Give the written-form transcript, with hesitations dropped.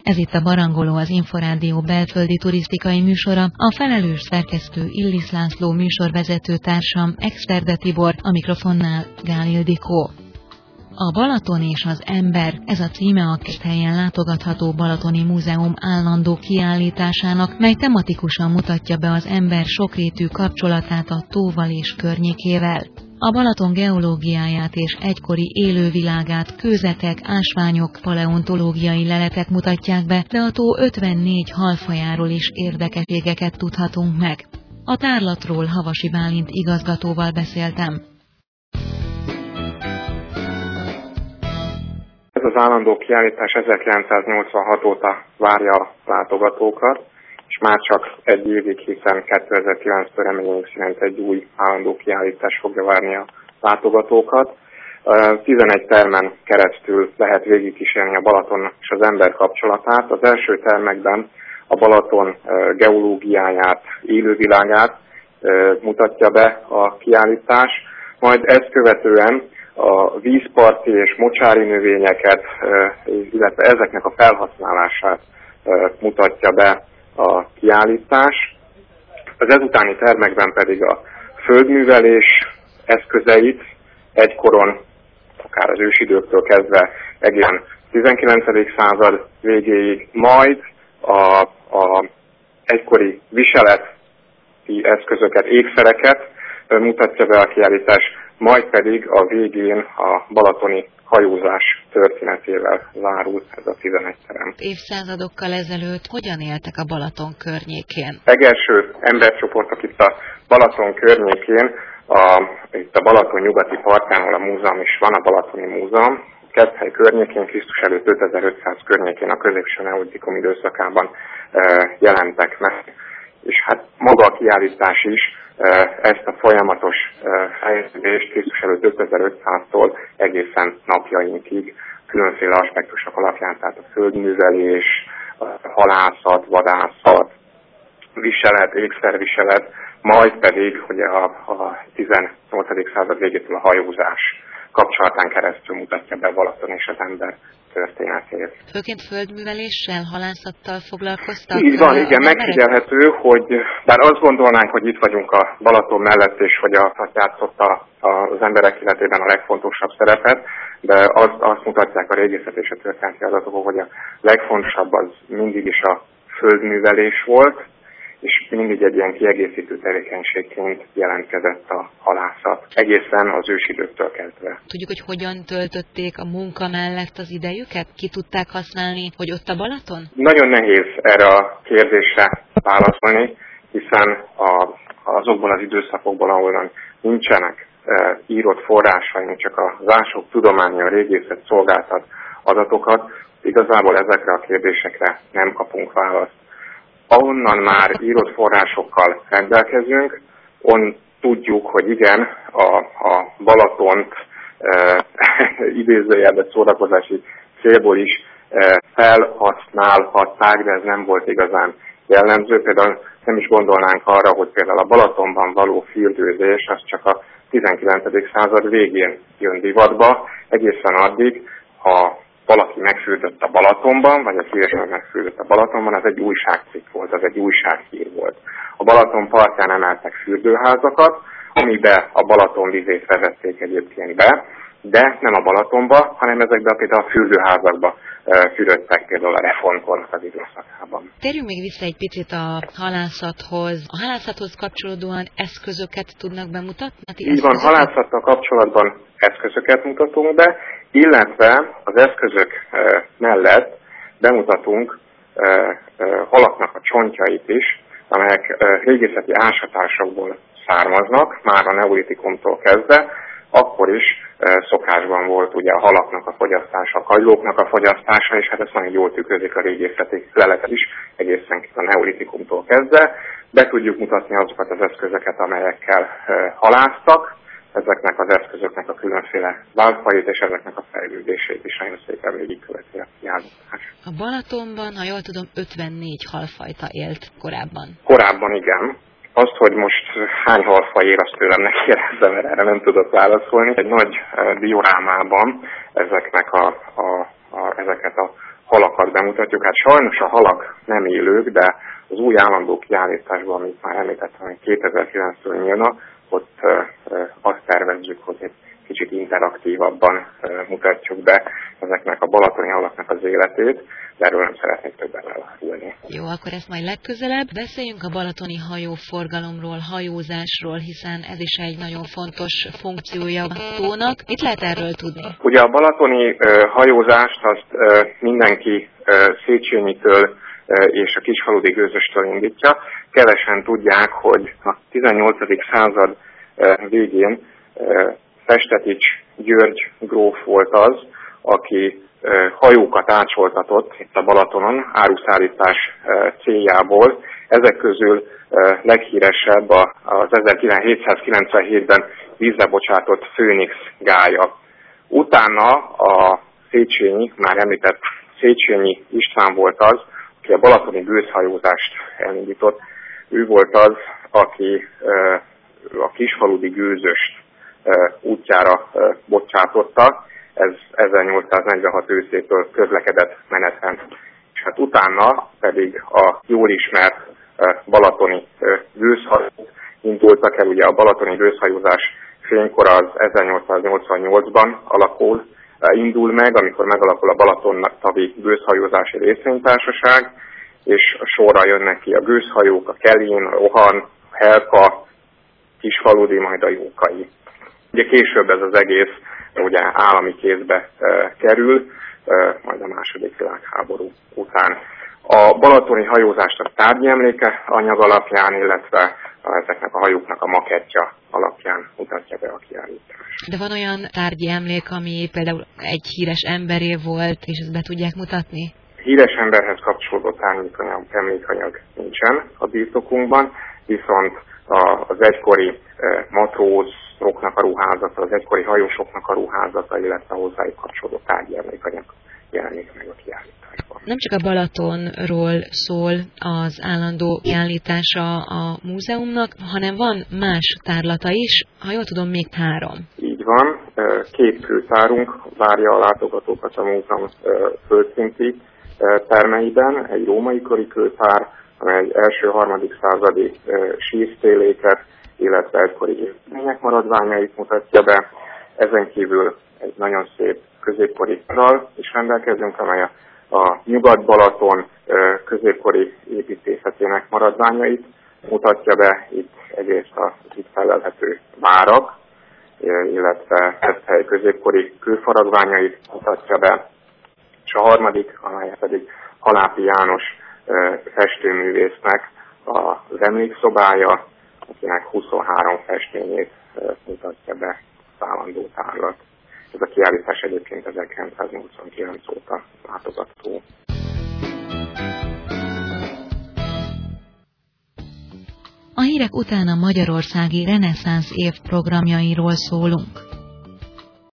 Ez itt a Barangoló, az Inforádió belföldi turisztikai műsora, a felelős szerkesztő Illis László, műsorvezető társam Exterde Tibor, a mikrofonnál Gál Ildikó. A Balaton és az ember, ez a címe a helyen látogatható Balatoni Múzeum állandó kiállításának, mely tematikusan mutatja be az ember sokrétű kapcsolatát a tóval és környékével. A Balaton geológiáját és egykori élővilágát kőzetek, ásványok, paleontológiai leletek mutatják be, de a tó 54 halfajáról is érdekességeket tudhatunk meg. A tárlatról Havasi Bálint igazgatóval beszéltem. Ez az állandó kiállítás 1986 óta várja a látogatókat, és már csak egy évig, hiszen 2009-től reményünk szerint egy új állandó kiállítás fogja várni a látogatókat. 11 termen keresztül lehet végigkísérni a Balaton és az ember kapcsolatát. Az első termekben a Balaton geológiáját, élővilágát mutatja be a kiállítás, majd ezt követően a vízparti és mocsári növényeket, illetve ezeknek a felhasználását mutatja be a kiállítás. Az ezutáni termekben pedig a földművelés eszközeit egykoron, akár az ősidőktől kezdve egészen 19. század végéig, majd a egykori viseleti eszközöket, ékszereket mutatja be a kiállítás, majd pedig a végén a balatoni hajózás történetével zárul ez a 11 terem. Évszázadokkal ezelőtt hogyan éltek a Balaton környékén? Legelső embercsoportok itt a Balaton környékén, itt a Balaton nyugati partján, ahol a múzeum is van, a Balatoni Múzeum, Keszthely környékén, Krisztus előtt 5500 környékén, a középső neolitikum időszakában jelentek meg. És hát maga a kiállítás is ezt a folyamatos fejlődést Krisztus előtt 5500-tól egészen napjainkig különféle aspektusok alapján, tehát a földművelés, a halászat, vadászat, viselet, ékszerviselet, majd pedig ugye a 18. század végétől a hajózás kapcsolatán keresztül mutatja be Balaton és az ember történetét. Főként földműveléssel, halászattal foglalkoztak? Így van, igen, megfigyelhető, hogy bár azt gondolnánk, hogy itt vagyunk a Balaton mellett, és hogy játszotta az emberek életében a legfontosabb szerepet, de azt mutatják a régészet és a történeti adatok, hogy a legfontosabb az mindig is a földművelés volt, és mindig egy ilyen kiegészítő tevékenységként jelentkezett a halászat, egészen az ősidőktől kezdve. Tudjuk, hogy hogyan töltötték a munka mellett az idejüket? Ki tudták használni, hogy ott a Balaton? Nagyon nehéz erre a kérdésre válaszolni, hiszen azokból az időszakokból, ahol nincsenek írott forrásaink, csak az ásók tudománya, a régészet szolgáltat adatokat, igazából ezekre a kérdésekre nem kapunk választ. Ahonnan már írott forrásokkal rendelkezünk, tudjuk, hogy igen, a Balatont idézőjelben szórakozási célból is felhasználhatták, de ez nem volt igazán jellemző. Például nem is gondolnánk arra, hogy például a Balatonban való fürdőzés az csak a 19. század végén jön divatba, egészen addig, ha valaki megfürdött a Balatonban, vagy a híresnek megfürdött a Balatonban, az egy újságcikk volt, az egy újsághír volt. A Balaton partján emeltek fürdőházakat, amibe a Balaton vizét vezették egyébként be, de nem a Balatonba, hanem ezekbe például a fürdőházakba fürödtek például a reformkornak az időszakában. Térjünk még vissza egy picit a halászathoz. A halászathoz kapcsolódóan eszközöket tudnak bemutatni? Így van, halászattal kapcsolatban eszközöket mutatunk be, illetve az eszközök mellett bemutatunk halaknak a csontjait is, amelyek régészeti ásatásokból származnak, már a neolitikumtól kezdve, akkor is szokásban volt ugye a halaknak a fogyasztása, a kagylóknak a fogyasztása, és hát ezt nagyon jól tükrözik a régészeti leletek is, egészen a neolitikumtól kezdve. Be tudjuk mutatni azokat az eszközöket, amelyekkel halásztak, ezeknek az eszközöknek a különféle válfajt és ezeknek a fejlődését is nagyon szépen végigköveti a kiállítás. A Balatonban, ha jól tudom, 54 halfajta élt korábban. Korábban igen. Azt, hogy most hány halfaj él, azt tőlem ne kérdezze, mert erre nem tudok válaszolni. Egy nagy diorámában ezeket a halakat bemutatjuk. Hát sajnos a halak nem élők, de az új állandó kiállításban, amit már említettem, hogy 2009-től nyílna, ott azt tervezzük, hogy egy kicsit interaktívabban mutatjuk be ezeknek a balatoni halaknak az életét, de erről nem szeretnék többet elárulni. Jó, akkor ezt majd legközelebb. Beszéljünk a balatoni hajóforgalomról, hajózásról, hiszen ez is egy nagyon fontos funkciója a tónak. Mit lehet erről tudni? Ugye a balatoni hajózást azt mindenki Széchenyitől és a kisfaludi gőzöstől indítja. Kevesen tudják, hogy a 18. század végén Festetics György gróf volt az, aki hajókat ácsoltatott itt a Balatonon áruszállítás céljából. Ezek közül leghíresebb az 1797-ben vízre bocsátott Főnix gálya. Utána a Széchenyi, már említett Széchenyi István volt az, aki a balatoni gőzhajózást elindított. Ő volt az, aki a kisfaludi gőzöst útjára bocsátotta. Ez 1846 őszétől közlekedett menetrend. És hát utána pedig a jól ismert balatoni gőzhajók indultak el. Ugye a balatoni gőzhajózás fénykor az 1888-ban indul meg, amikor megalakul a Balaton-tavi gőzhajózási részvénytársaság, és sorra jönnek ki a gőzhajók, a Kelén, a Rohan, a Helka, Kisfaludi, majd a Jókai. Ugye később ez az egész ugye állami kézbe kerül, majd a II. Világháború után. A balatoni hajózást a tárgyi emléke anyag alapján, illetve ezeknek a hajóknak a makettja alapján mutatja be a kiállítás. De van olyan tárgyi emlék, ami például egy híres emberé volt, és ezt be tudják mutatni? Híres emberhez kapcsolódó tárgyi emlékanyag nincsen a birtokunkban, viszont az egykori matrózoknak a ruházata, az egykori hajósoknak a ruházata, illetve hozzájuk kapcsolódó tárgyi emlékanyag jelenik meg a kiállításban. Nem csak a Balatonról szól az állandó kiállítása a múzeumnak, hanem van más tárlata is, ha jól tudom, még 3. Így van, 2 kőtárunk várja a látogatókat a múzeum földszinti termeiben, egy római kori kőtár, amely egy első-harmadik századi sírsztéléket, illetve egykori építmények maradványait mutatja be. Ezen kívül egy nagyon szép középkori tárral is rendelkezünk, amely a Nyugat-Balaton középkori építészetének maradványait mutatja be. Itt egyrészt az itt felelhető várak, illetve Eszthely középkori kőfaragványait mutatja be. És a harmadik, amely pedig Halápi János festőművésznek az emlékszobája, akinek 23 festményét mutatja be az állandó tárlat. Ez a kiállítás egyébként 1989 óta látogatható. A hírek után a magyarországi reneszánsz év programjairól szólunk.